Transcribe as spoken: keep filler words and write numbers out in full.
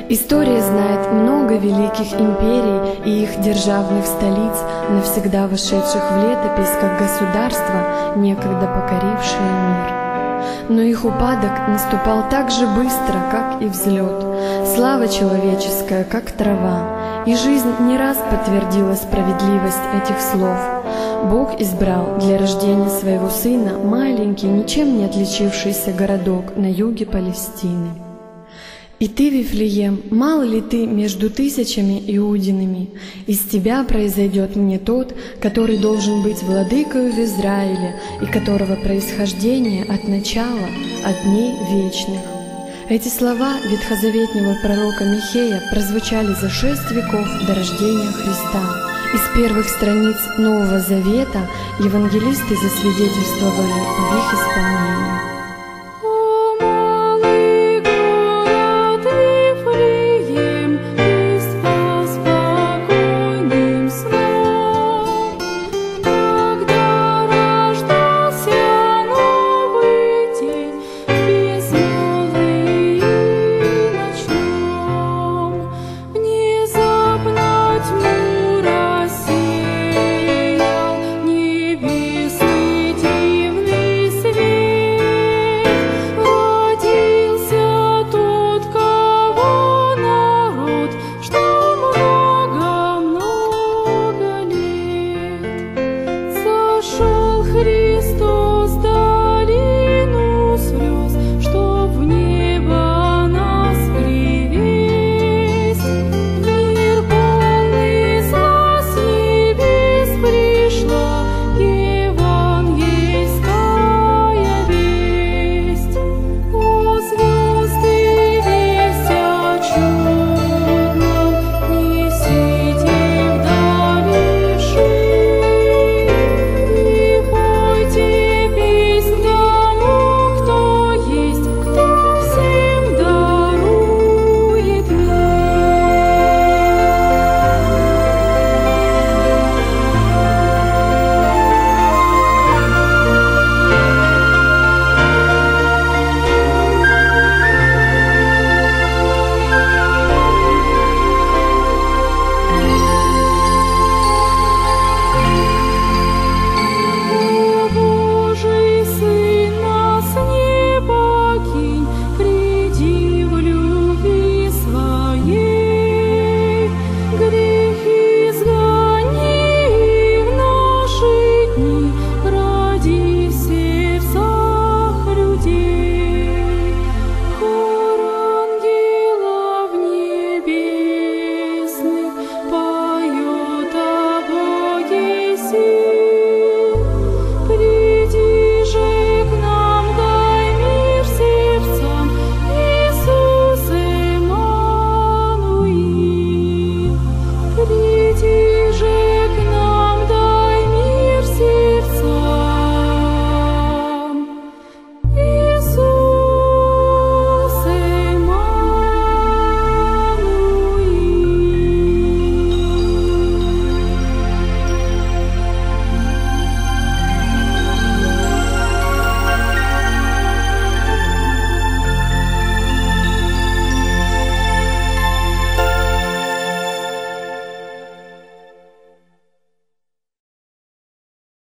История знает много великих империй и их державных столиц, навсегда вошедших в летопись как государства, некогда покорившие мир. Но их упадок наступал так же быстро, как и взлет. Слава человеческая, как трава, и жизнь не раз подтвердила справедливость этих слов. Бог избрал для рождения своего сына маленький, ничем не отличившийся городок на юге Палестины. И ты, Вифлеем, мало ли ты между тысячами иудинами, из тебя произойдет мне тот, который должен быть владыкою в Израиле, и которого происхождение от начала, от дней вечных. Эти слова ветхозаветнего пророка Михея прозвучали за шесть веков до рождения Христа. Из первых страниц Нового Завета евангелисты засвидетельствовали об их исполнении.